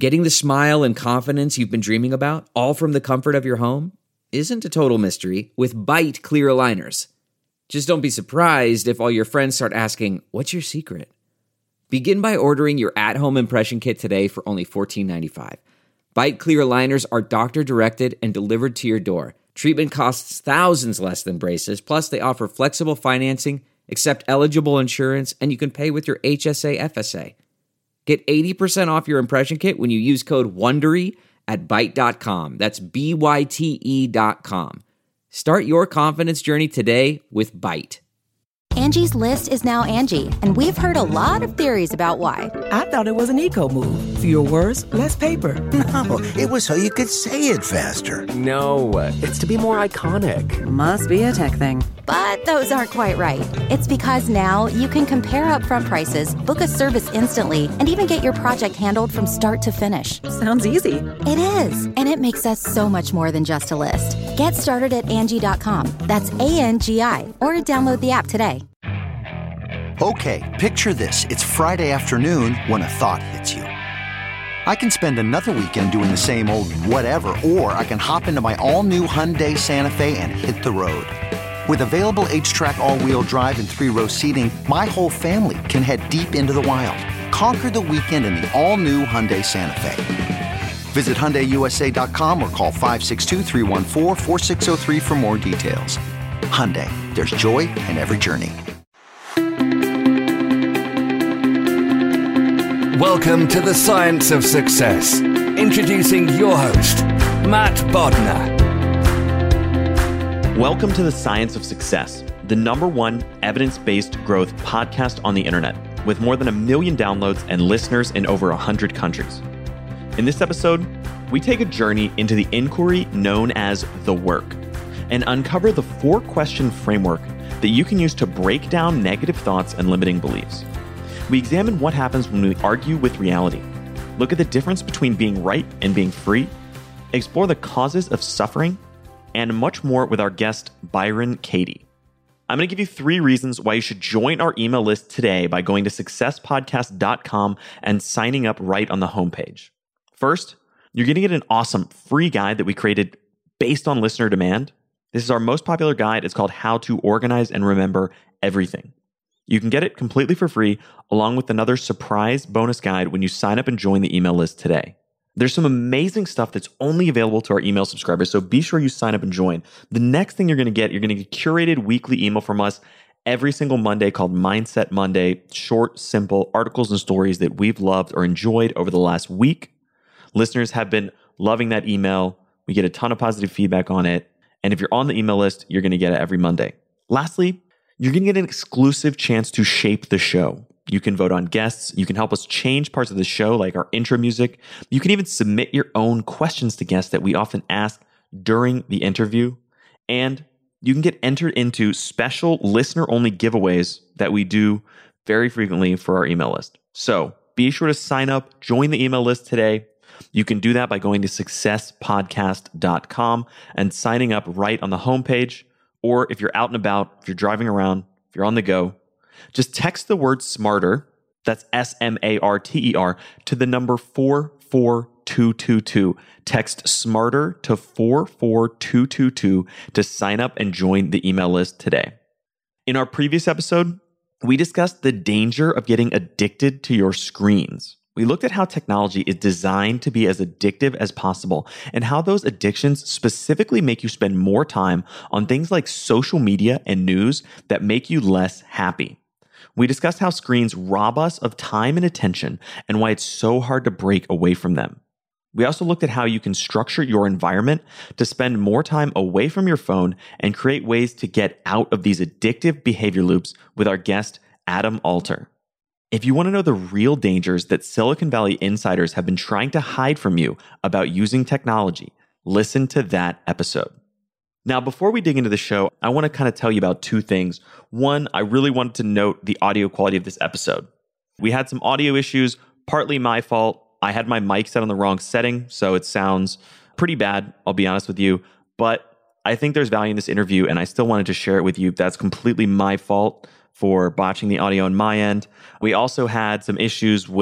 Getting the smile and confidence you've been dreaming about, all from the comfort of your home, isn't a total mystery with Byte clear aligners. Just don't be surprised if all your friends start asking, "What's your secret?" Begin by ordering your at-home impression kit today for only $14.95. Byte clear aligners are doctor-directed and delivered to your door. Treatment costs thousands less than braces, plus they offer flexible financing, accept eligible insurance, and you can pay with your HSA FSA. Get 80% off your impression kit when you use code WONDERY at Byte.com. That's BYTE.com. Start your confidence journey today with Byte. Angie's List is now Angie, and we've heard a lot of theories about why. I thought it was an eco move. Fewer words, less paper. No, it was so you could say it faster. No, it's to be more iconic. Must be a tech thing. But those aren't quite right. It's because now you can compare upfront prices, book a service instantly, and even get your project handled from start to finish. Sounds easy. It is, and it makes us so much more than just a list. Get started at Angie.com. That's ANGI, or download the app today. Okay, picture this. It's Friday afternoon when a thought hits you. I can spend another weekend doing the same old whatever, or I can hop into my all-new Hyundai Santa Fe and hit the road. With available H-Track all-wheel drive and 3-row seating, my whole family can head deep into the wild. Conquer the weekend in the all-new Hyundai Santa Fe. Visit HyundaiUSA.com or call 562-314-4603 for more details. Hyundai, there's joy in every journey. Welcome to the Science of Success. Introducing your host, Matt Bodnar. Welcome to the Science of Success, the #1 evidence-based growth podcast on the internet, with more than 1 million downloads and listeners in over 100 countries. In this episode, we take a journey into the inquiry known as the work and uncover the 4-question framework that you can use to break down negative thoughts and limiting beliefs. We examine what happens when we argue with reality, look at the difference between being right and being free, explore the causes of suffering, and much more with our guest, Byron Katie. I'm going to give you 3 reasons why you should join our email list today by going to successpodcast.com and signing up right on the homepage. First, you're going to get an awesome free guide that we created based on listener demand. This is our most popular guide. It's called How to Organize and Remember Everything. You can get it completely for free, along with another surprise bonus guide when you sign up and join the email list today. There's some amazing stuff that's only available to our email subscribers, so be sure you sign up and join. The next thing you're going to get curated weekly email from us every single Monday called Mindset Monday. Short, simple articles and stories that we've loved or enjoyed over the last week. Listeners have been loving that email. We get a ton of positive feedback on it. And if you're on the email list, you're going to get it every Monday. Lastly, you're going to get an exclusive chance to shape the show. You can vote on guests. You can help us change parts of the show, like our intro music. You can even submit your own questions to guests that we often ask during the interview. And you can get entered into special listener-only giveaways that we do very frequently for our email list. So be sure to sign up, join the email list today. You can do that by going to successpodcast.com and signing up right on the homepage. Or if you're out and about, if you're driving around, if you're on the go, just text the word SMARTER, that's SMARTER, to the number 44222. Text SMARTER to 44222 to sign up and join the email list today. In our previous episode, we discussed the danger of getting addicted to your screens. We looked at how technology is designed to be as addictive as possible and how those addictions specifically make you spend more time on things like social media and news that make you less happy. We discussed how screens rob us of time and attention and why it's so hard to break away from them. We also looked at how you can structure your environment to spend more time away from your phone and create ways to get out of these addictive behavior loops with our guest, Adam Alter. If you want to know the real dangers that Silicon Valley insiders have been trying to hide from you about using technology, listen to that episode. Now, before we dig into the show, I want to kind of tell you about 2 things. One, I really wanted to note the audio quality of this episode. We had some audio issues, partly my fault. I had my mic set on the wrong setting, so it sounds pretty bad, I'll be honest with you. But I think there's value in this interview, and I still wanted to share it with you. That's completely my fault for botching the audio on my end. We also had some issues with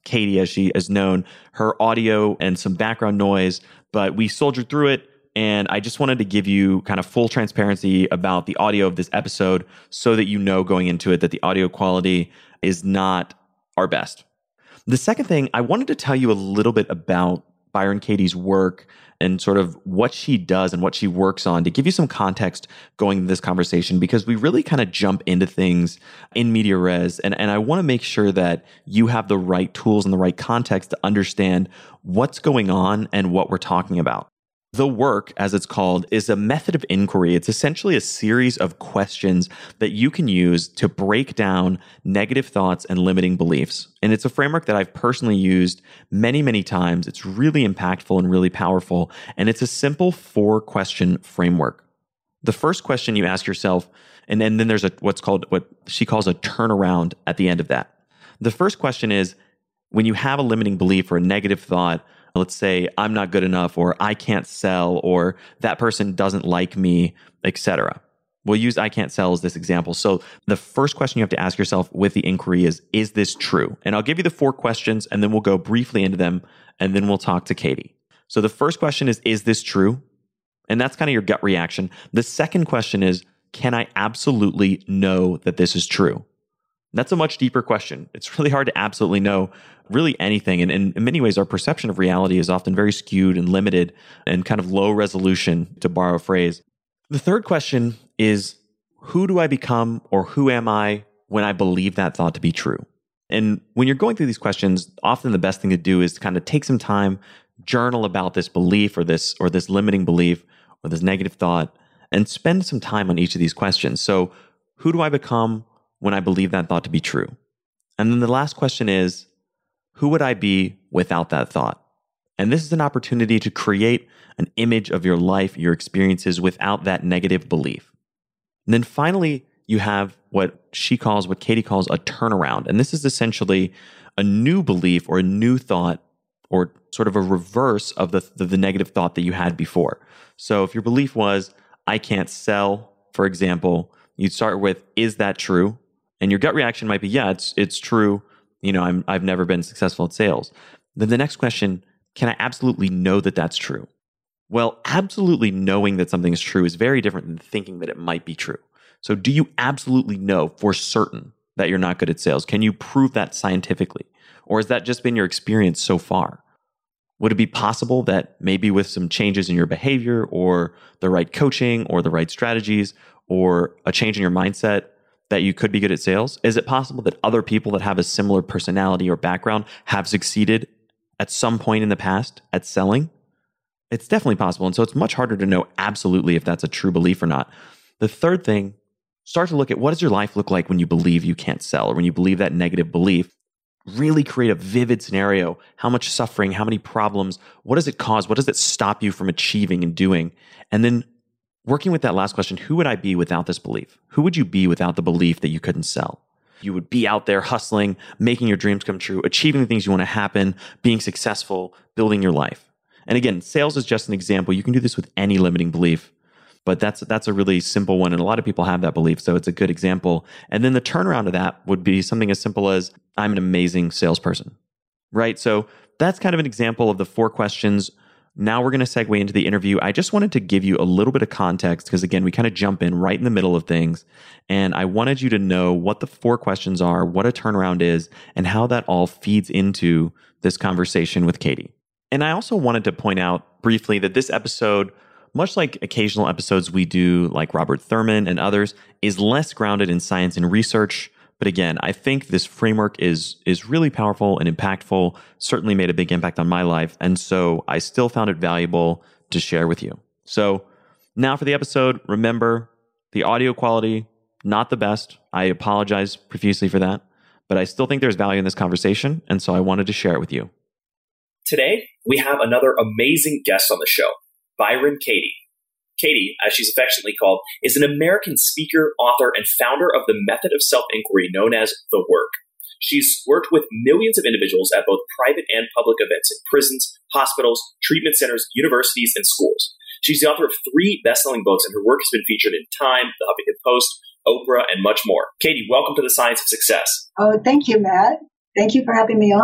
Katie, as she is known, her audio and some background noise, but we soldiered through it. And I just wanted to give you kind of full transparency about the audio of this episode so that you know going into it that the audio quality is not our best. The second thing, I wanted to tell you a little bit about Byron Katie's work and sort of what she does and what she works on to give you some context going into this conversation, because we really kind of jump into things in media res. And I want to make sure that you have the right tools and the right context to understand what's going on and what we're talking about. The work, as it's called, is a method of inquiry. It's essentially a series of questions that you can use to break down negative thoughts and limiting beliefs. And it's a framework that I've personally used many, many times. It's really impactful and really powerful. And it's a simple 4-question framework. The first question you ask yourself, and then there's what she calls a turnaround at the end of that. The first question is, when you have a limiting belief or a negative thought, let's say I'm not good enough, or I can't sell, or that person doesn't like me, etc. We'll use I can't sell as this example. So the first question you have to ask yourself with the inquiry is this true? And I'll give you the 4 questions and then we'll go briefly into them and then we'll talk to Katie. So the first question is this true? And that's kind of your gut reaction. The second question is, can I absolutely know that this is true? That's a much deeper question. It's really hard to absolutely know really anything. And in many ways, our perception of reality is often very skewed and limited and kind of low resolution, to borrow a phrase. The third question is, who do I become, or who am I when I believe that thought to be true? And when you're going through these questions, often the best thing to do is to kind of take some time, journal about this belief or this limiting belief or this negative thought, and spend some time on each of these questions. So who do I become when I believe that thought to be true? And then the last question is, who would I be without that thought? And this is an opportunity to create an image of your life, your experiences without that negative belief. And then finally, you have what Katie calls a turnaround. And this is essentially a new belief or a new thought, or sort of a reverse of the negative thought that you had before. So if your belief was, I can't sell, for example, you'd start with, is that true? And your gut reaction might be, yeah, it's true. I've never been successful at sales. Then the next question, can I absolutely know that that's true? Well, absolutely knowing that something is true is very different than thinking that it might be true. So do you absolutely know for certain that you're not good at sales? Can you prove that scientifically? Or has that just been your experience so far? Would it be possible that maybe with some changes in your behavior, or the right coaching, or the right strategies, or a change in your mindset, that you could be good at sales? Is it possible that other people that have a similar personality or background have succeeded at some point in the past at selling? It's definitely possible. And so it's much harder to know absolutely if that's a true belief or not. The third thing, start to look at, what does your life look like when you believe you can't sell, or when you believe that negative belief? Really create a vivid scenario. How much suffering, how many problems, what does it cause? What does it stop you from achieving and doing? And then working with that last question, who would I be without this belief? Who would you be without the belief that you couldn't sell? You would be out there hustling, making your dreams come true, achieving the things you want to happen, being successful, building your life. And again, sales is just an example. You can do this with any limiting belief, but that's a really simple one. And a lot of people have that belief, so it's a good example. And then the turnaround of that would be something as simple as, I'm an amazing salesperson, right? So that's kind of an example of the 4 questions. Now we're going to segue into the interview. I just wanted to give you a little bit of context, because again, we kind of jump in right in the middle of things. And I wanted you to know what the 4 questions are, what a turnaround is, and how that all feeds into this conversation with Katie. And I also wanted to point out briefly that this episode, much like occasional episodes we do, like Robert Thurman and others, is less grounded in science and research. But again, I think this framework is really powerful and impactful, certainly made a big impact on my life. And so I still found it valuable to share with you. So now for the episode, remember, the audio quality, not the best. I apologize profusely for that, but I still think there's value in this conversation. And so I wanted to share it with you. Today, we have another amazing guest on the show, Byron Katie. Katie, as she's affectionately called, is an American speaker, author, and founder of the method of self-inquiry known as The Work. She's worked with millions of individuals at both private and public events in prisons, hospitals, treatment centers, universities, and schools. She's the author of 3 best-selling books, and her work has been featured in Time, The Huffington Post, Oprah, and much more. Katie, welcome to the Science of Success. Oh, thank you, Matt. Thank you for having me on.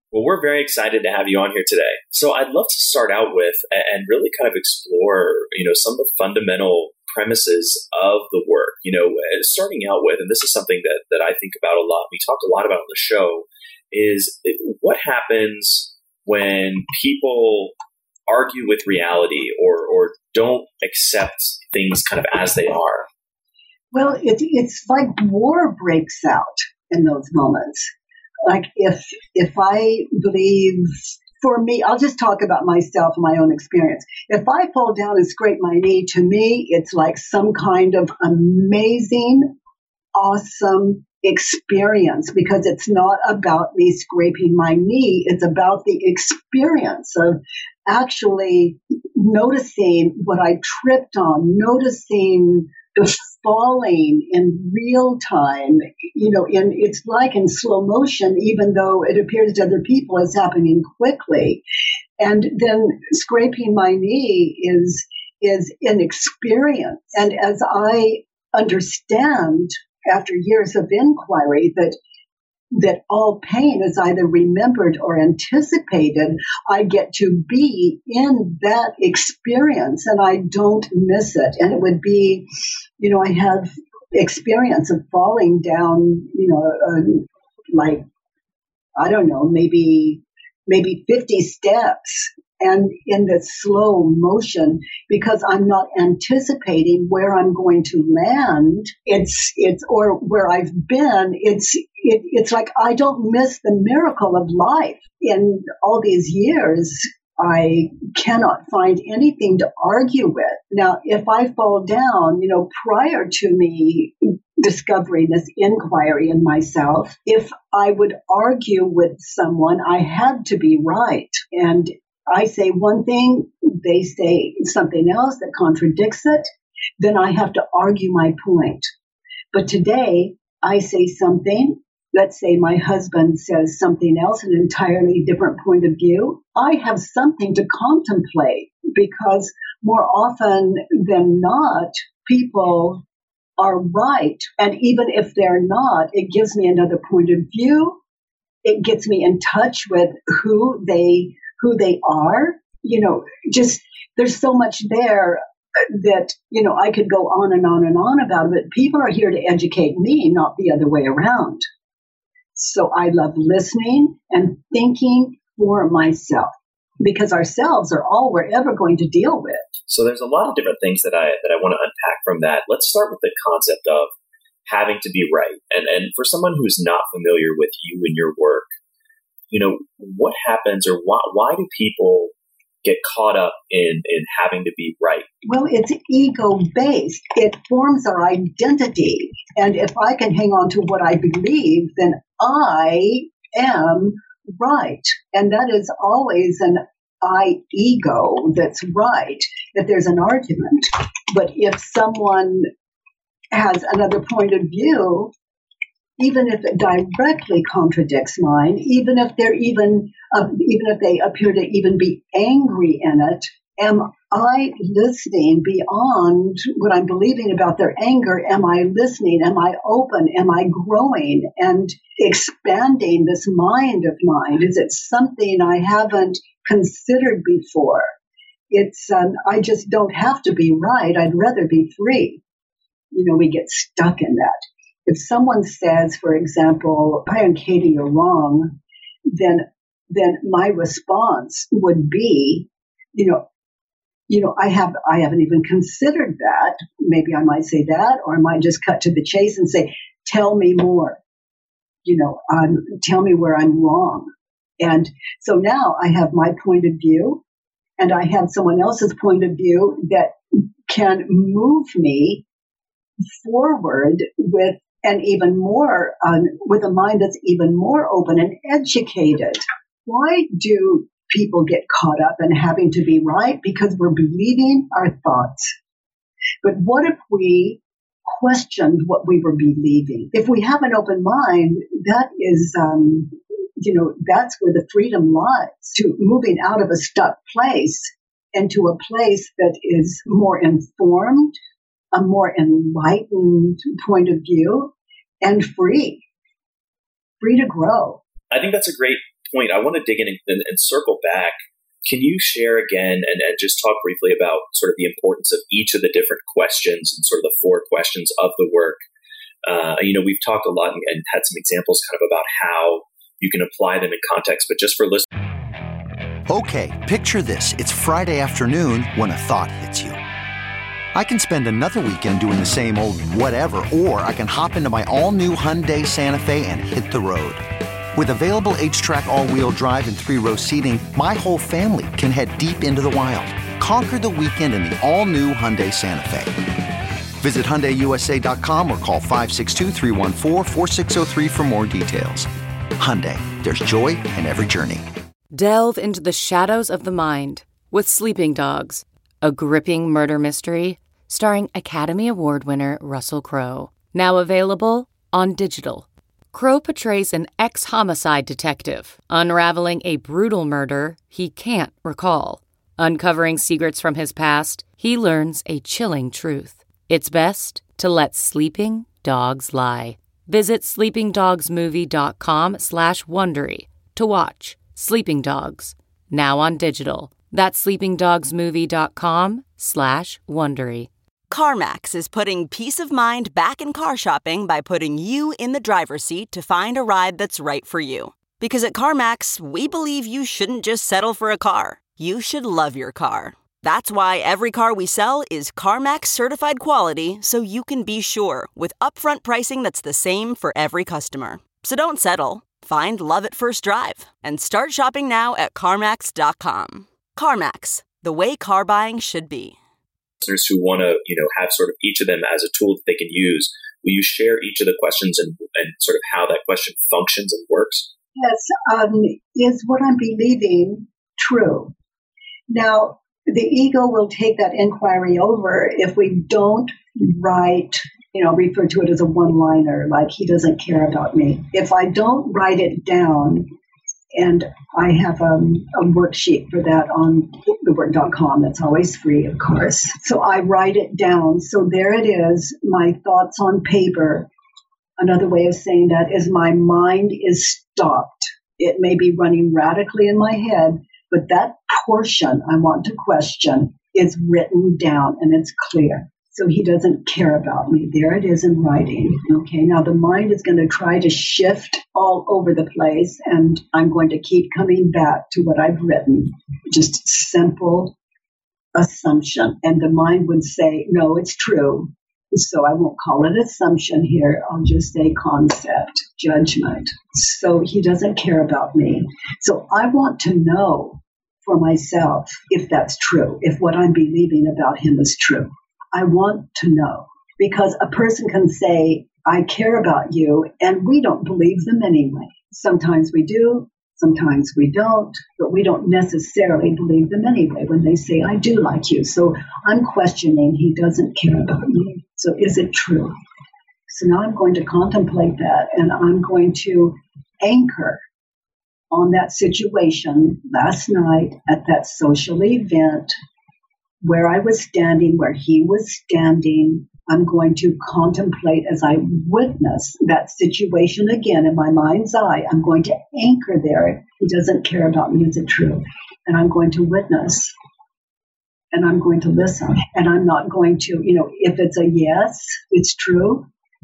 Well, we're very excited to have you on here today. So I'd love to start out with and really kind of explore, some of the fundamental premises of the work, starting out with, and this is something that I think about a lot, we talked a lot about on the show, is what happens when people argue with reality or don't accept things kind of as they are. Well, it's like war breaks out in those moments. Like if I believe, for me, I'll just talk about myself and my own experience. If I fall down and scrape my knee, to me, it's like some kind of amazing, awesome experience, because it's not about me scraping my knee. It's about the experience of actually noticing what I tripped on, noticing the falling in real time, and it's like in slow motion, even though it appears to other people it's happening quickly. And then scraping my knee is an experience. And as I understand after years of inquiry that all pain is either remembered or anticipated, I get to be in that experience and I don't miss it. And it would be, I have experience of falling down, like, I don't know, maybe 50 steps, and in this slow motion, because I'm not anticipating where I'm going to land. It's or where I've been. It's like I don't miss the miracle of life. In all these years, I cannot find anything to argue with. Now, if I fall down, prior to me discovering this inquiry in myself, if I would argue with someone, I had to be right. And I say one thing, they say something else that contradicts it, then I have to argue my point. But today, I say something. Let's say my husband says something else, an entirely different point of view. I have something to contemplate, because more often than not, people are right. And even if they're not, it gives me another point of view. It gets me in touch with who they are. Just there's so much there that, I could go on and on and on about it. But people are here to educate me, not the other way around. So I love listening and thinking for myself, because ourselves are all we're ever going to deal with. So there's a lot of different things that I want to unpack from that. Let's start with the concept of having to be right. And for someone who's not familiar with you and your work, what happens, or why do people get caught up in having to be right? Well, it's ego-based. It forms our identity. And if I can hang on to what I believe, then I am right. And that is always an I ego that's right if there's an argument. But if someone has another point of view, even if it directly contradicts mine, even if they appear to even be angry in it, am I listening beyond what I'm believing about their anger? Am I listening? Am I open? Am I growing and expanding this mind of mine? Is it something I haven't considered before? It's I just don't have to be right. I'd rather be free. We get stuck in that. If someone says, for example, I and Katie are wrong, then my response would be, I haven't even considered that. Maybe I might say that, or I might just cut to the chase and say, tell me more. Tell me where I'm wrong. And so now I have my point of view, and I have someone else's point of view that can move me forward with an even more, with a mind that's even more open and educated. Why do people get caught up in having to be right? Because we're believing our thoughts. But what if we questioned what we were believing? If we have an open mind, that is, that's where the freedom lies, to moving out of a stuck place into a place that is more informed, a more enlightened point of view, and free to grow. I think that's a great point, I want to dig in and circle back. Can you share again and just talk briefly about sort of the importance of each of the different questions and sort of the 4 questions of the work? We've talked a lot and had some examples kind of about how you can apply them in context, but just for listeners. Okay, picture this. It's Friday afternoon when a thought hits you. I can spend another weekend doing the same old whatever, or I can hop into my all-new Hyundai Santa Fe and hit the road. With available H-Track all-wheel drive and 3-row seating, my whole family can head deep into the wild. Conquer the weekend in the all-new Hyundai Santa Fe. Visit HyundaiUSA.com or call 562-314-4603 for more details. Hyundai, there's joy in every journey. Delve into the shadows of the mind with Sleeping Dogs, a gripping murder mystery starring Academy Award winner Russell Crowe. Now available on digital. Crowe portrays an ex-homicide detective unraveling a brutal murder he can't recall. Uncovering secrets from his past, he learns a chilling truth. It's best to let sleeping dogs lie. Visit sleepingdogsmovie.com/Wondery to watch Sleeping Dogs, now on digital. That's sleepingdogsmovie.com/Wondery. CarMax is putting peace of mind back in car shopping by putting you in the driver's seat to find a ride that's right for you. Because at CarMax, we believe you shouldn't just settle for a car. You should love your car. That's why every car we sell is CarMax certified quality, so you can be sure with upfront pricing that's the same for every customer. So don't settle. Find love at first drive and start shopping now at CarMax.com. CarMax, the way car buying should be. Listeners who want to, have sort of each of them as a tool that they can use, will you share each of the questions and sort of how that question functions and works? Yes. Is what I'm believing true? Now, the ego will take that inquiry over if we don't write, refer to it as a one-liner, like he doesn't care about me. If I don't write it down, and I have a worksheet for that on thework.com. That's always free, of course. So I write it down. So there it is, my thoughts on paper. Another way of saying that is my mind is stopped. It may be running radically in my head, but that portion I want to question is written down and it's clear. So he doesn't care about me. There it is in writing. Okay, now the mind is going to try to shift all over the place, and I'm going to keep coming back to what I've written. Just simple assumption. And the mind would say, no, it's true. So I won't call it assumption here. I'll just say concept, judgment. So he doesn't care about me. So I want to know for myself if that's true, if what I'm believing about him is true. I want to know, because a person can say, I care about you, and we don't believe them anyway. Sometimes we do, sometimes we don't, but we don't necessarily believe them anyway when they say, I do like you. So I'm questioning, he doesn't care about me. So is it true? So now I'm going to contemplate that, and I'm going to anchor on that situation last night at that social event where I was standing, where he was standing. I'm going to contemplate as I witness that situation again in my mind's eye. I'm going to anchor there. He doesn't care about me. Is it true? And I'm going to witness. And I'm going to listen. And I'm not going to, if it's a yes, it's true.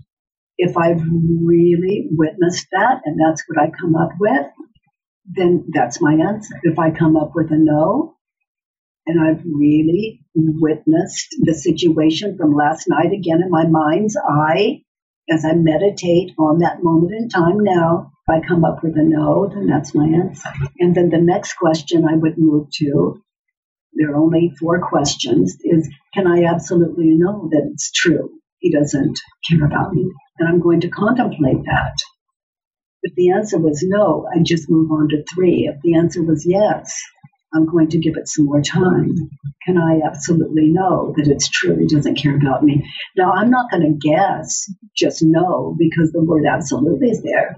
If I've really witnessed that and that's what I come up with, then that's my answer. If I come up with a no, and I've really witnessed the situation from last night again in my mind's eye, as I meditate on that moment in time now, if I come up with a no, then that's my answer. And then the next question I would move to, there are only 4 questions, is can I absolutely know that it's true? He doesn't care about me. And I'm going to contemplate that. If the answer was no, I just move on to 3. If the answer was yes, I'm going to give it some more time. Can I absolutely know that it's true? He doesn't care about me. Now, I'm not going to guess, just know, because the word absolutely is there.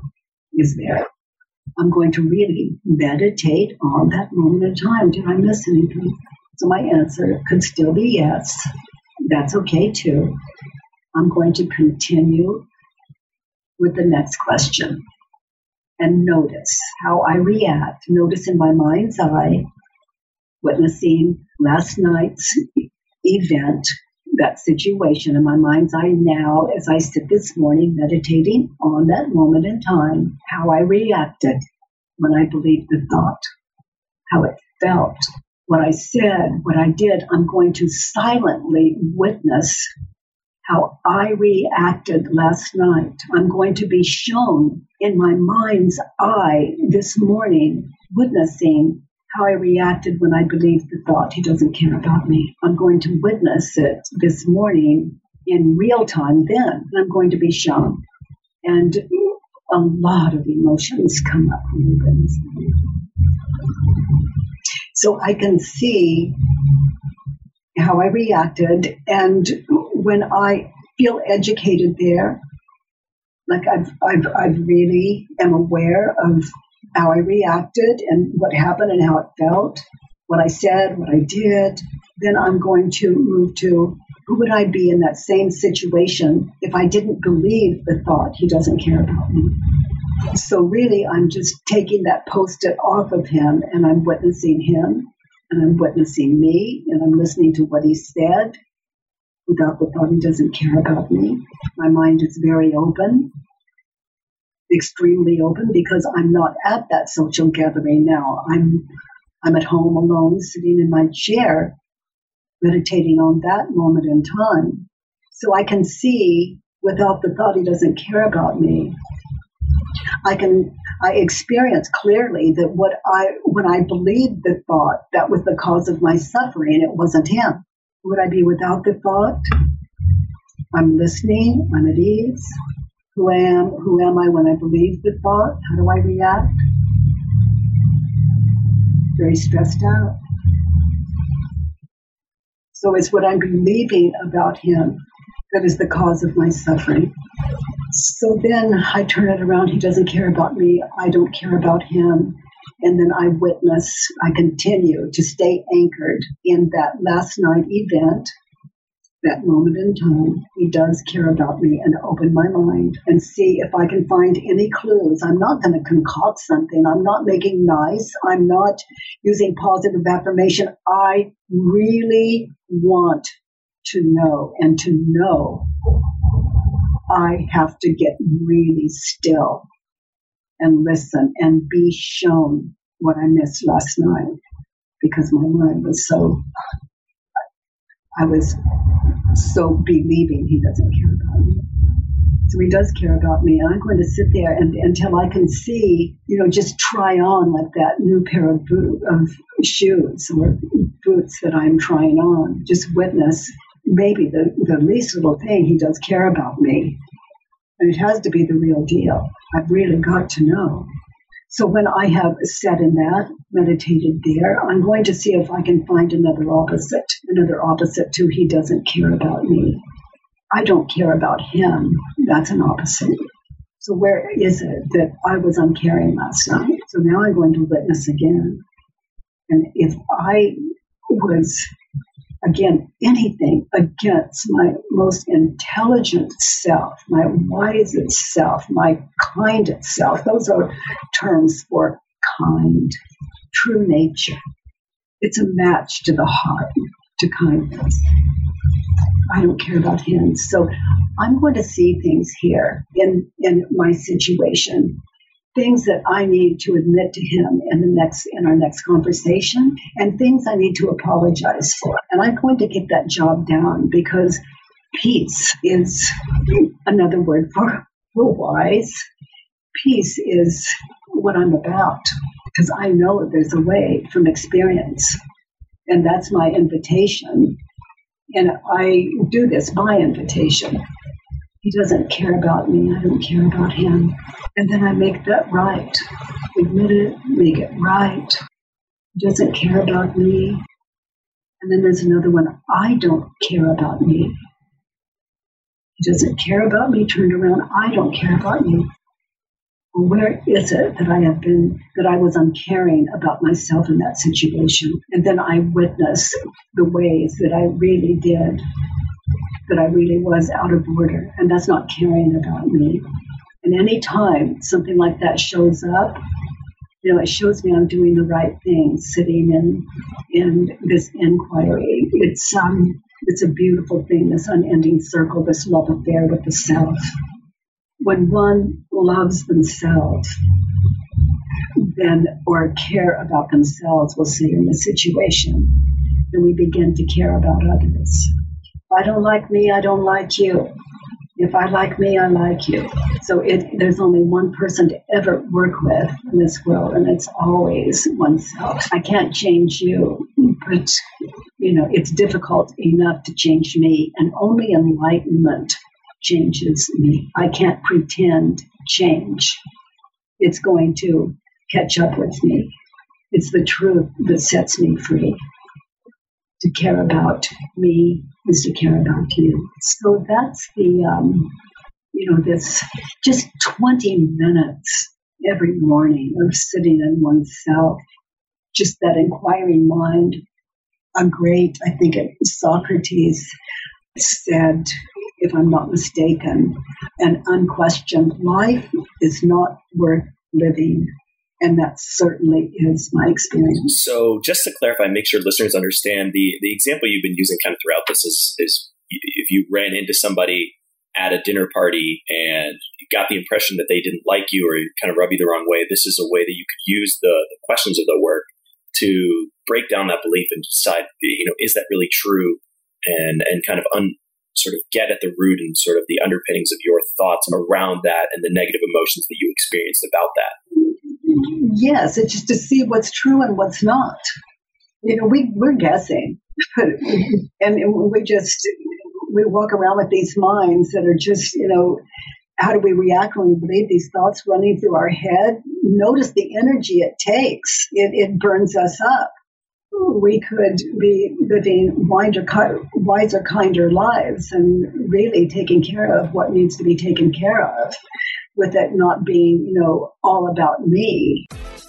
I'm going to really meditate on that moment in time. Did I miss anything? So my answer could still be yes. That's okay, too. I'm going to continue with the next question. and notice how I react. Notice in my mind's eye, witnessing last night's event, that situation in my mind's eye now as I sit this morning meditating on that moment in time, how I reacted when I believed the thought, how it felt, what I said, what I did. I'm going to silently witness how I reacted last night. I'm going to be shown in my mind's eye this morning, witnessing how I reacted when I believed the thought, he doesn't care about me. I'm going to witness it this morning in real time then, and I'm going to be shown. And a lot of emotions come up when we witness it. So I can see how I reacted, and when I feel educated there, like I've really am aware of how I reacted and what happened and how it felt, what I said, what I did, then I'm going to move to who would I be in that same situation if I didn't believe the thought, he doesn't care about me. So really, I'm just taking that Post-it off of him, and I'm witnessing him, and I'm witnessing me, and I'm listening to what he said without the thought, he doesn't care about me. My mind is very open, extremely open, because I'm not at that social gathering now. I'm at home alone, sitting in my chair, meditating on that moment in time. So I can see without the thought, he doesn't care about me. I experience clearly that when I believed the thought, that was the cause of my suffering, it wasn't him. Would I be without the thought? I'm listening, I'm at ease. Who am I when I believe the thought? How do I react? Very stressed out. So it's what I'm believing about him that is the cause of my suffering. So then I turn it around. He doesn't care about me. I don't care about him. And then I continue to stay anchored in that last night event, that moment in time. He does care about me, and open my mind and see if I can find any clues. I'm not going to concoct something. I'm not making nice. I'm not using positive affirmation. I really want to know, and to know I have to get really still and listen and be shown what I missed last night, because my mind was I was so believing he doesn't care about me. So he does care about me, and I'm going to sit there until I can see, just try on like that new pair of shoes or boots that I'm trying on. Just witness maybe the least little thing, he does care about me. And it has to be the real deal. I've really got to know. So when I have sat in that, meditated there, I'm going to see if I can find another opposite to he doesn't care about me. I don't care about him. That's an opposite. So where is it that I was uncaring last night? So now I'm going to witness again. And if I was, again, anything against my most intelligent self, my wisest self, my kindest self, those are terms for kind, true nature. It's a match to the heart, to kindness. I don't care about him. So I'm going to see things here in my situation, things that I need to admit to him in our next conversation, and things I need to apologize for. And I'm going to get that job down, because peace is another word for wise. Peace is what I'm about, because I know there's a way from experience. And that's my invitation. And I do this by invitation. He doesn't care about me. I don't care about him. And then I make that right. Admit it, make it right. He doesn't care about me. And then there's another one. I don't care about me. He doesn't care about me. Turned around. I don't care about me. Well, where is it that I was uncaring about myself in that situation? And then I witness the ways that I really did, that I really was out of order. And that's not caring about me. And any time something like that shows up, it shows me I'm doing the right thing, sitting in this inquiry. It's a beautiful thing, this unending circle, this love affair with the self. When one loves themselves, or care about themselves, we'll say in the situation, then we begin to care about others. If I don't like me, I don't like you. If I like me, I like you. So there's only one person to ever work with in this world, and it's always oneself. I can't change you, but, it's difficult enough to change me, and only enlightenment changes me. I can't pretend change. It's going to catch up with me. It's the truth that sets me free. To care about me is to care about you. So that's this just 20 minutes every morning of sitting in oneself, just that inquiring mind. I think Socrates said, if I'm not mistaken, an unquestioned life is not worth living. And that certainly is my experience. So just to clarify, make sure listeners understand, the example you've been using kind of throughout this is if you ran into somebody at a dinner party and you got the impression that they didn't like you or kind of rub you the wrong way, this is a way that you could use the questions of the work to break down that belief and decide, is that really true? And kind of sort of get at the root and sort of the underpinnings of your thoughts around that and the negative emotions that you experienced about that. Yes, it's just to see what's true and what's not. We're guessing, and we walk around with these minds that are just, how do we react when we believe these thoughts running through our head? Notice the energy it takes. It burns us up. We could be living wiser, kinder lives and really taking care of what needs to be taken care of, with it not being, all about me.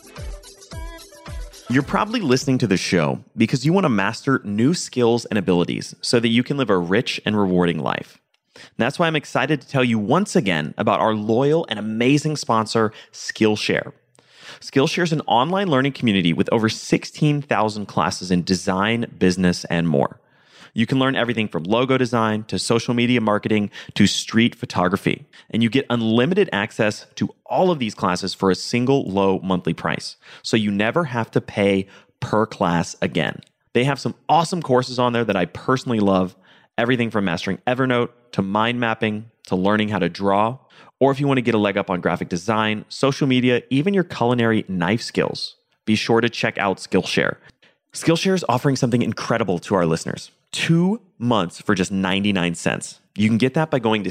You're probably listening to the show because you want to master new skills and abilities so that you can live a rich and rewarding life. And that's why I'm excited to tell you once again about our loyal and amazing sponsor, Skillshare. Skillshare is an online learning community with over 16,000 classes in design, business, and more. You can learn everything from logo design to social media marketing to street photography. And you get unlimited access to all of these classes for a single low monthly price. So you never have to pay per class again. They have some awesome courses on there that I personally love. Everything from mastering Evernote to mind mapping to learning how to draw. Or if you want to get a leg up on graphic design, social media, even your culinary knife skills, be sure to check out Skillshare. Skillshare is offering something incredible to our listeners. 2 months for just 99 cents. You can get that by going to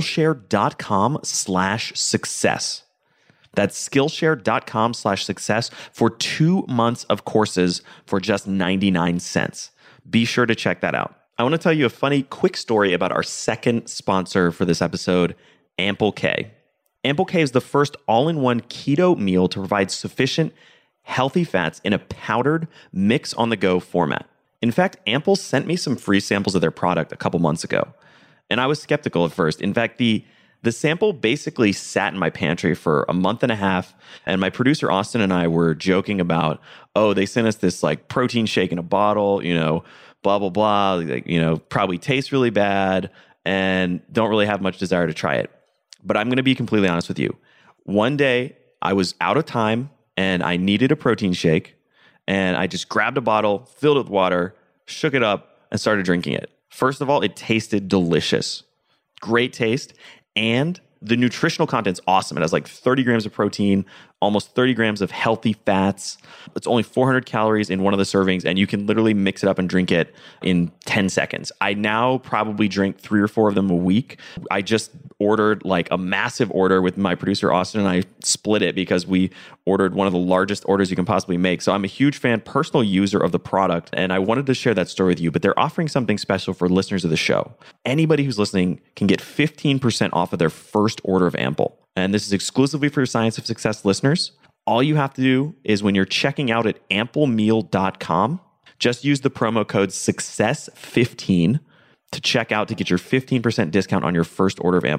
Skillshare.com/success. That's Skillshare.com/success for 2 months of courses for just 99 cents. Be sure to check that out. I want to tell you a funny, quick story about our second sponsor for this episode, Ample K. Ample K is the first all-in-one keto meal to provide sufficient healthy fats in a powdered, mix-on-the-go format. In fact, Ample sent me some free samples of their product a couple months ago, and I was skeptical at first. In fact, the sample basically sat in my pantry for a month and a half, and my producer Austin and I were joking about, they sent us this like protein shake in a bottle, blah, blah, blah, probably tastes really bad and don't really have much desire to try it. But I'm going to be completely honest with you. One day, I was out of time, and I needed a protein shake, and I just grabbed a bottle, filled it with water, shook it up, and started drinking it. First of all, it tasted delicious. Great taste. And the nutritional content's awesome. It has like 30 grams of protein, almost 30 grams of healthy fats. It's only 400 calories in one of the servings, and you can literally mix it up and drink it in 10 seconds. I now probably drink 3 or 4 of them a week. I just ordered like a massive order with my producer, Austin, and I split it because we ordered one of the largest orders you can possibly make. So I'm a huge fan, personal user of the product, and I wanted to share that story with you, but they're offering something special for listeners of the show. Anybody who's listening can get 15% off of their first order of Ample. And this is exclusively for Science of Success listeners. All you have to do is when you're checking out at amplemeal.com, just use the promo code SUCCESS15 to check out to get your 15% discount on your first order of Ample.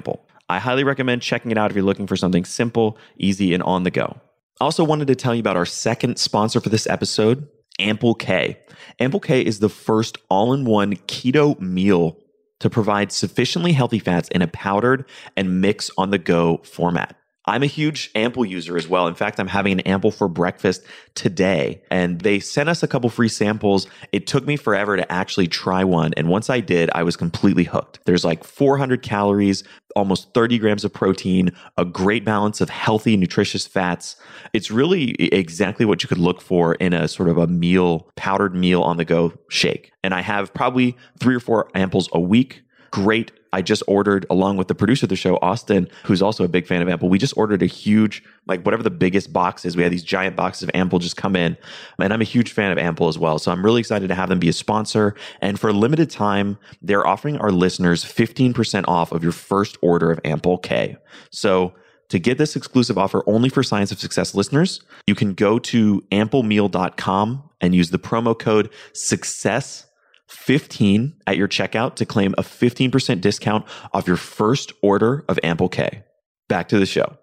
I highly recommend checking it out if you're looking for something simple, easy, and on the go. I also wanted to tell you about our second sponsor for this episode, Ample K. Ample K is the first all-in-one keto meal to provide sufficiently healthy fats in a powdered and mix on the go format. I'm a huge Ample user as well. In fact, I'm having an Ample for breakfast today, and they sent us a couple free samples. It took me forever to actually try one, and once I did, I was completely hooked. There's like 400 calories, almost 30 grams of protein, a great balance of healthy, nutritious fats. It's really exactly what you could look for in a sort of a meal, powdered meal on the go shake. And I have probably 3 or 4 Amples a week. Great. I just ordered, along with the producer of the show, Austin, who's also a big fan of Ample. We just ordered a huge, like whatever the biggest box is. We had these giant boxes of Ample just come in. And I'm a huge fan of Ample as well. So I'm really excited to have them be a sponsor. And for a limited time, they're offering our listeners 15% off of your first order of Ample K. So to get this exclusive offer only for Science of Success listeners, you can go to amplemeal.com and use the promo code SUCCESS15 at your checkout to claim a 15% discount off your first order of Ample K. Back to the show.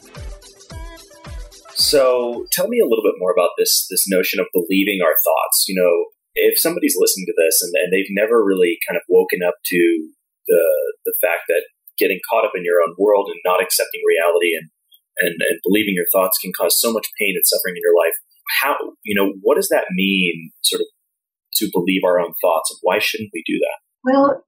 So tell me a little bit more about this notion of believing our thoughts. You know, if somebody's listening to this and they've never really kind of woken up to the fact that getting caught up in your own world and not accepting reality and believing your thoughts can cause so much pain and suffering in your life, what does that mean, sort of, to believe our own thoughts, and why shouldn't we do that? Well,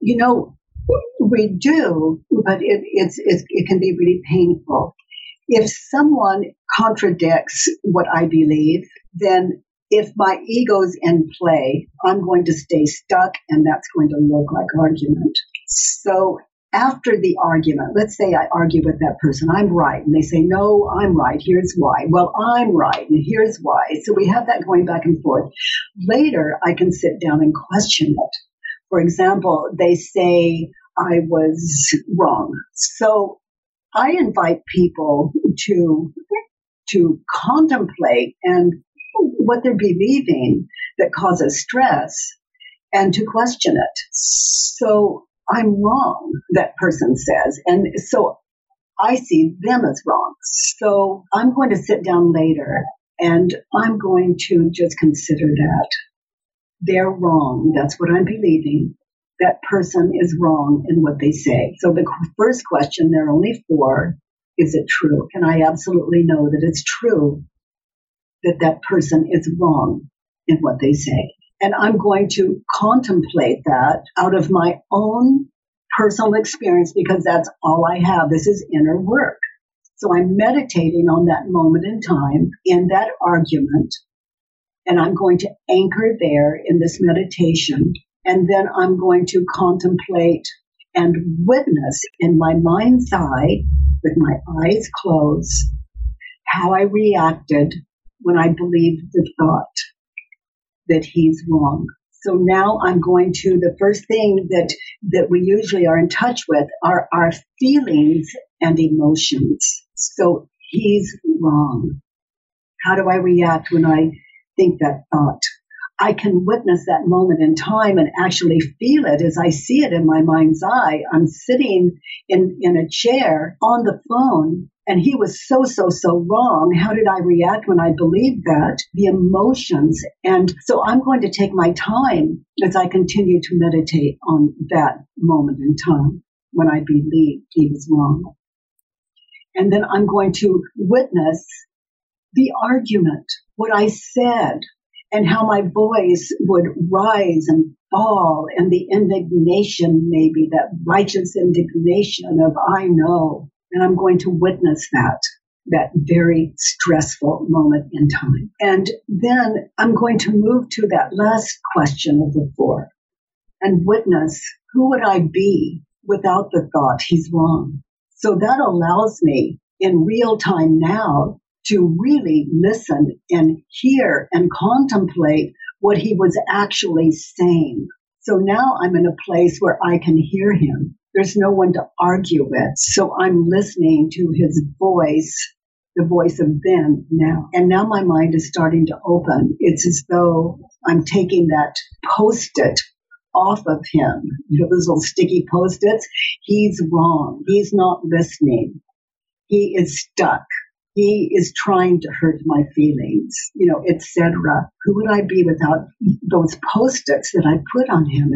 we do, but it can be really painful. If someone contradicts what I believe, then if my ego's in play, I'm going to stay stuck, and that's going to look like argument. So after the argument, let's say I argue with that person, I'm right, and they say, no, I'm right, here's why. Well, I'm right, and here's why. So we have that going back and forth. Later, I can sit down and question it. For example, they say I was wrong. So I invite people to contemplate and what they're believing that causes stress and to question it. So I'm wrong, that person says. And so I see them as wrong. So I'm going to sit down later and I'm going to just consider that they're wrong. That's what I'm believing. That person is wrong in what they say. So the first question, there are only 4, is it true? And I absolutely know that it's true that that person is wrong in what they say. And I'm going to contemplate that out of my own personal experience because that's all I have. This is inner work. So I'm meditating on that moment in time, in that argument, and I'm going to anchor there in this meditation. And then I'm going to contemplate and witness in my mind's eye, with my eyes closed, how I reacted when I believed the thought that he's wrong. So now I'm going to, the first thing that we usually are in touch with are our feelings and emotions. So he's wrong. How do I react when I think that thought? I can witness that moment in time and actually feel it as I see it in my mind's eye. I'm sitting in a chair on the phone and he was so wrong. How did I react when I believed that? The emotions. And so I'm going to take my time as I continue to meditate on that moment in time when I believed he was wrong. And then I'm going to witness the argument, what I said, and how my voice would rise and fall, and the indignation, maybe that righteous indignation of I know. And I'm going to witness that very stressful moment in time. And then I'm going to move to that last question of the 4 and witness who would I be without the thought he's wrong. So that allows me in real time now to really listen and hear and contemplate what he was actually saying. So now I'm in a place where I can hear him. There's no one to argue with. So I'm listening to his voice, the voice of Ben now. And now my mind is starting to open. It's as though I'm taking that Post-it off of him. Those little sticky Post-its. He's wrong. He's not listening. He is stuck. He is trying to hurt my feelings, etc. Who would I be without those Post-its that I put on him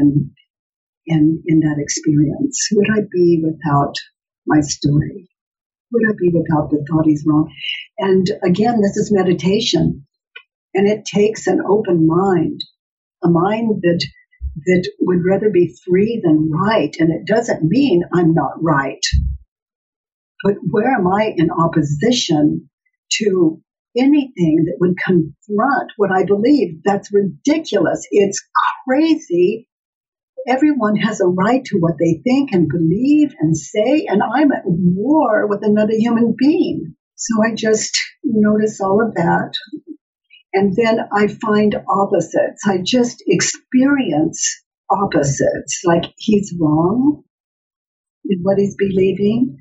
in that experience? Who would I be without my story? Who would I be without the thought he's wrong? And again, this is meditation. And it takes an open mind, a mind that would rather be free than right. And it doesn't mean I'm not right. But where am I in opposition to anything that would confront what I believe? That's ridiculous. It's crazy. Everyone has a right to what they think and believe and say, and I'm at war with another human being. So I just notice all of that. And then I find opposites. I just experience opposites, like he's wrong in what he's believing.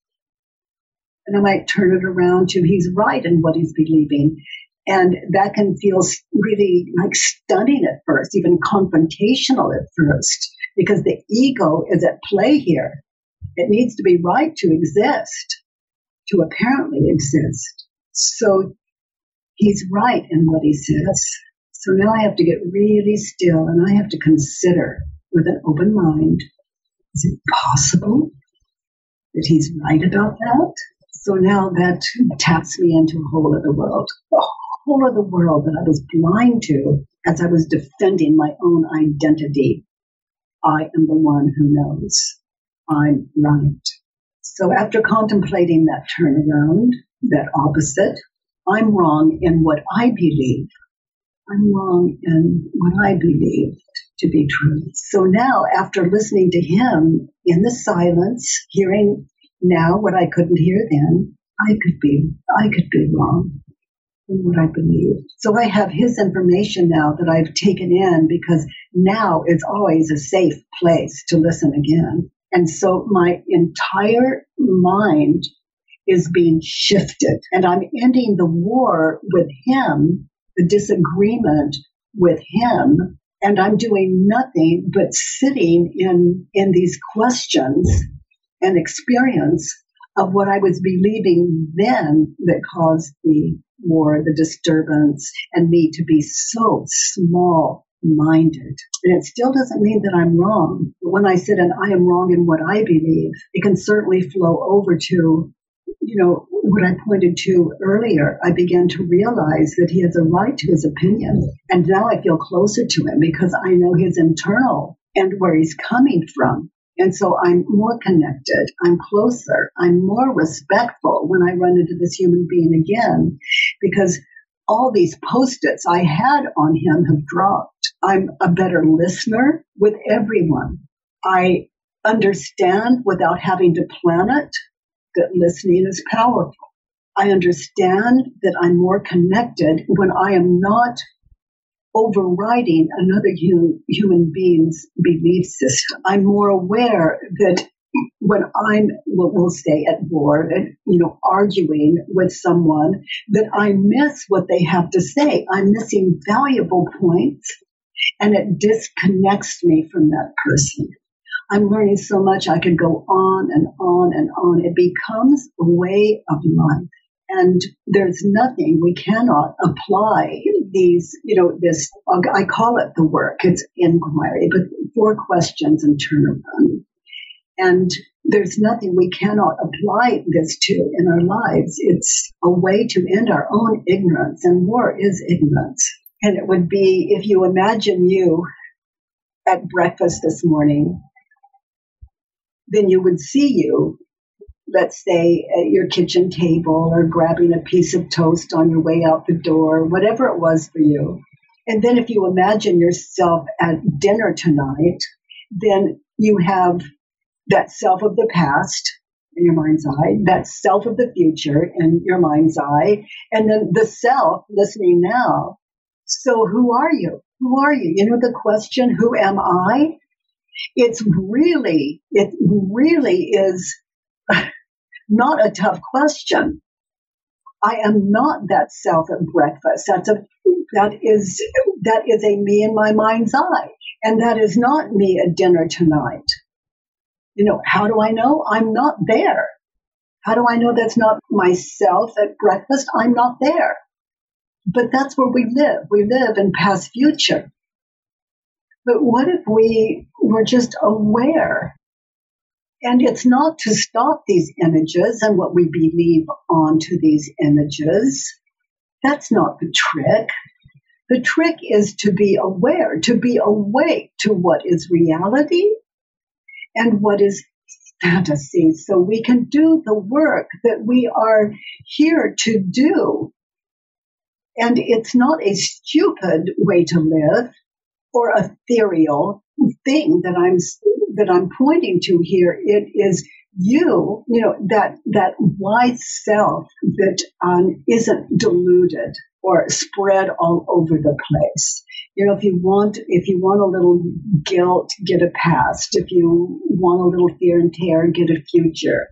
And I might turn it around to he's right in what he's believing. And that can feel really like stunning at first, even confrontational at first, because the ego is at play here. It needs to be right to exist, to apparently exist. So he's right in what he says. So now I have to get really still and I have to consider with an open mind, is it possible that he's right about that? So now that taps me into a whole other world, a whole other world that I was blind to as I was defending my own identity. I am the one who knows I'm right. So after contemplating that turnaround, that opposite, I'm wrong in what I believe. I'm wrong in what I believe to be true. So now, after listening to him in the silence, hearing now what I couldn't hear then, I could be wrong in what I believe. So I have his information now that I've taken in, because now is always a safe place to listen again. And so my entire mind is being shifted, and I'm ending the war with him, the disagreement with him, and I'm doing nothing but sitting in these questions and experience of what I was believing then that caused the war, the disturbance, and me to be so small-minded. And it still doesn't mean that I'm wrong. But when I sit and I am wrong in what I believe, it can certainly flow over to, what I pointed to earlier. I began to realize that he has a right to his opinion. And now I feel closer to him because I know his internal and where he's coming from. And so I'm more connected, I'm closer, I'm more respectful when I run into this human being again, because all these Post-its I had on him have dropped. I'm a better listener with everyone. I understand without having to plan it that listening is powerful. I understand that I'm more connected when I am not overriding another human being's belief system. I'm more aware that when I'm, we'll say, at war, arguing with someone, that I miss what they have to say. I'm missing valuable points, and it disconnects me from that person. I'm learning so much. I could go on and on and on. It becomes a way of life. And there's nothing we cannot apply these, this, I call it the work. It's inquiry, but 4 questions and turnaround. And there's nothing we cannot apply this to in our lives. It's a way to end our own ignorance, and war is ignorance. And it would be, if you imagine you at breakfast this morning, then you would see you, let's say, at your kitchen table or grabbing a piece of toast on your way out the door, whatever it was for you. And then if you imagine yourself at dinner tonight, then you have that self of the past in your mind's eye, that self of the future in your mind's eye, and then the self listening now. So who are you? Who are you? The question, who am I? It really is not a tough question. I am not that self at breakfast. That is a me in my mind's eye. And that is not me at dinner tonight. How do I know? I'm not there. How do I know that's not myself at breakfast? I'm not there. But that's where we live. We live in past future. But what if we were just aware? And it's not to stop these images and what we believe onto these images. That's not the trick. The trick is to be aware, to be awake to what is reality and what is fantasy, so we can do the work that we are here to do. And it's not a stupid way to live or a ethereal thing that I'm pointing to here. It is that wise self that isn't diluted or spread all over the place. If you want a little guilt, get a past. If you want a little fear and terror, get a future.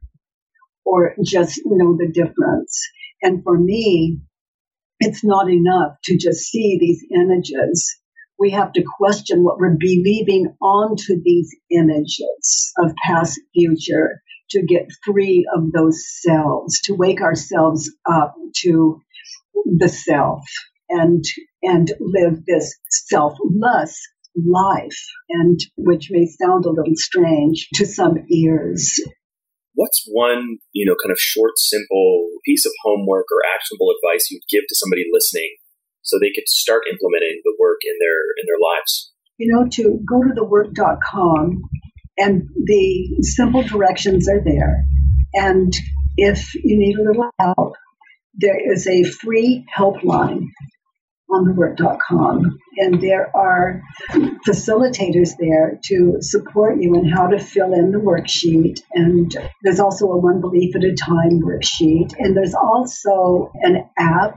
Or just know the difference. And for me, it's not enough to just see these images. We have to question what we're believing onto these images of past, future, to get free of those selves, to wake ourselves up to the self and live this selfless life, and which may sound a little strange to some ears. What's one, kind of short, simple piece of homework or actionable advice you'd give to somebody listening so they could start implementing the work in their lives? To go to thework.com, and the simple directions are there. And if you need a little help, there is a free helpline on thework.com, and there are facilitators there to support you in how to fill in the worksheet. And there's also a one belief at a time worksheet, and there's also an app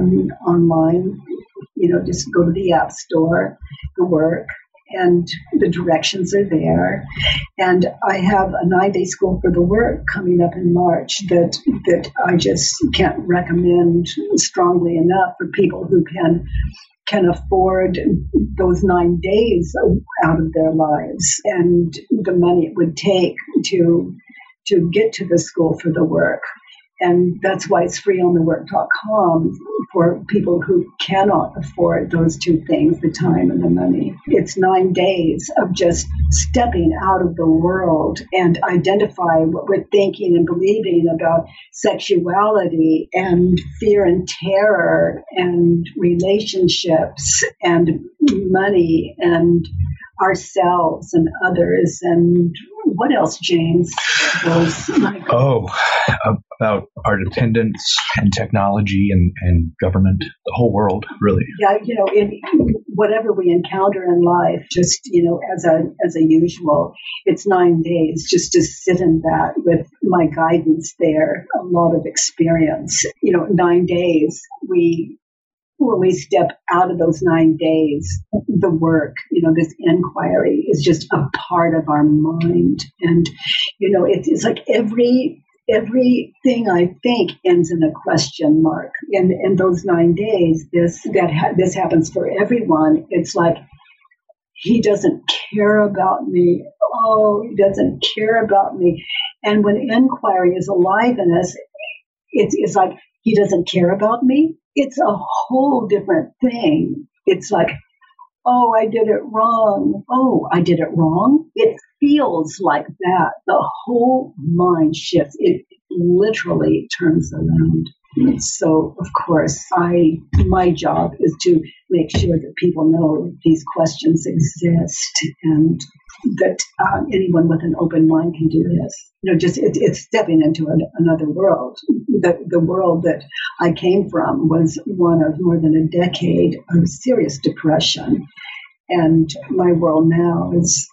online. Just go to the App Store, The Work, and the directions are there. And I have a 9-day school for the work coming up in March that I just can't recommend strongly enough for people who can afford those 9 days out of their lives and the money it would take to get to the school for the work. And that's why it's free on thework.com for people who cannot afford those two things, the time and the money. It's 9 days of just stepping out of the world and identify what we're thinking and believing about sexuality and fear and terror and relationships and money and ourselves and others. And what else, James? About our dependence and technology and government, the whole world, really. Yeah, in whatever we encounter in life, just, as a usual, it's 9 days just to sit in that with my guidance there, a lot of experience. 9 days, when we step out of those 9 days, the work, this inquiry is just a part of our mind. And, it's like everything I think ends in a question mark. And in those 9 days, this happens for everyone. It's like, he doesn't care about me. Oh, he doesn't care about me. And when inquiry is alive in us, it's like, he doesn't care about me. It's a whole different thing. It's like, oh, I did it wrong. Oh, I did it wrong. It feels like that. The whole mind shifts. It literally turns around. So, of course, my job is to make sure that people know these questions exist and that anyone with an open mind can do this. It's stepping into another world. The world that I came from was one of more than a decade of serious depression, and my world now is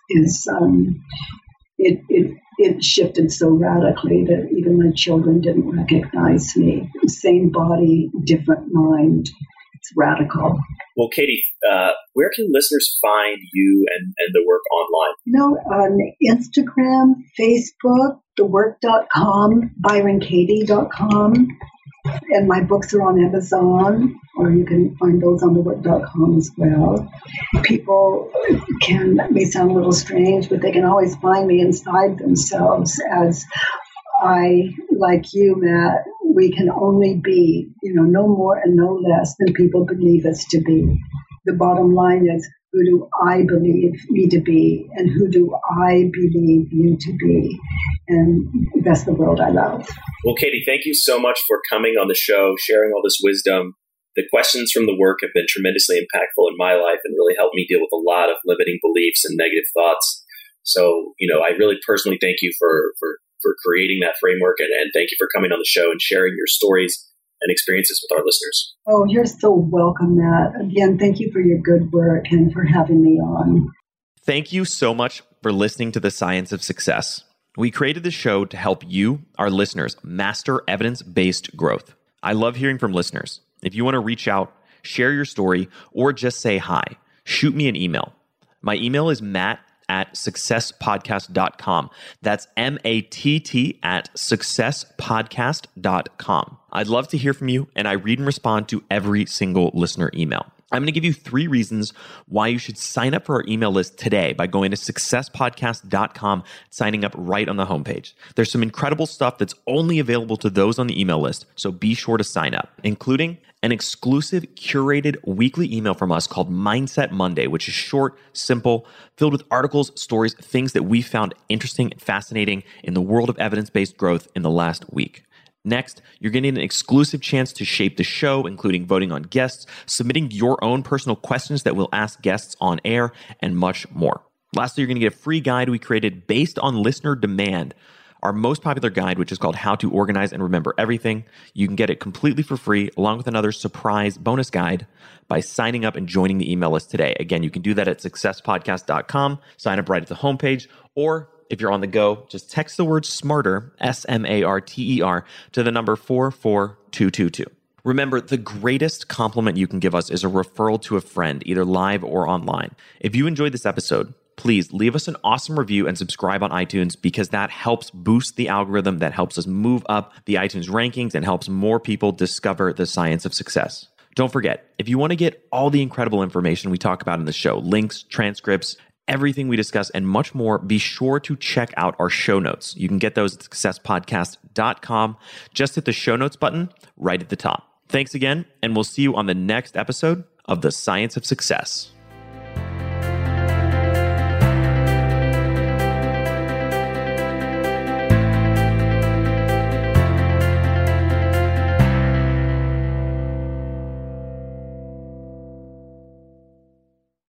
it shifted so radically that even my children didn't recognize me. Same body, different mind. It's radical. Well, Katie, where can listeners find you and the work online? On Instagram, Facebook, thework.com, byronkatie.com. And my books are on Amazon, or you can find those on thebook.com as well. People that may sound a little strange, but they can always find me inside themselves, as I, like you, Matt, we can only be, no more and no less than people believe us to be. The bottom line is, who do I believe me to be, and who do I believe you to be? And that's the world I love. Well, Katie, thank you so much for coming on the show, sharing all this wisdom. The questions from the work have been tremendously impactful in my life and really helped me deal with a lot of limiting beliefs and negative thoughts. So, I really personally thank you for creating that framework, and thank you for coming on the show and sharing your stories and experiences with our listeners. Oh, you're so welcome, Matt. Again, thank you for your good work and for having me on. Thank you so much for listening to The Science of Success. We created this show to help you, our listeners, master evidence-based growth. I love hearing from listeners. If you want to reach out, share your story, or just say hi, shoot me an email. My email is matt@successpodcast.com. That's matt@successpodcast.com. I'd love to hear from you, and I read and respond to every single listener email. I'm going to give you 3 reasons why you should sign up for our email list today by going to successpodcast.com, signing up right on the homepage. There's some incredible stuff that's only available to those on the email list, so be sure to sign up, including an exclusive curated weekly email from us called Mindset Monday, which is short, simple, filled with articles, stories, things that we found interesting and fascinating in the world of evidence-based growth in the last week. Next, you're getting an exclusive chance to shape the show, including voting on guests, submitting your own personal questions that we'll ask guests on air, and much more. Lastly, you're going to get a free guide we created based on listener demand, our most popular guide, which is called How to Organize and Remember Everything. You can get it completely for free, along with another surprise bonus guide by signing up and joining the email list today. Again, you can do that at successpodcast.com, sign up right at the homepage, or if you're on the go, just text the word SMARTER, SMARTER, to the number 44222. Remember, the greatest compliment you can give us is a referral to a friend, either live or online. If you enjoyed this episode, please leave us an awesome review and subscribe on iTunes, because that helps boost the algorithm, that helps us move up the iTunes rankings and helps more people discover the science of success. Don't forget, if you want to get all the incredible information we talk about in the show, links, transcripts, everything we discuss, and much more, be sure to check out our show notes. You can get those at successpodcast.com. Just hit the show notes button right at the top. Thanks again, and we'll see you on the next episode of The Science of Success.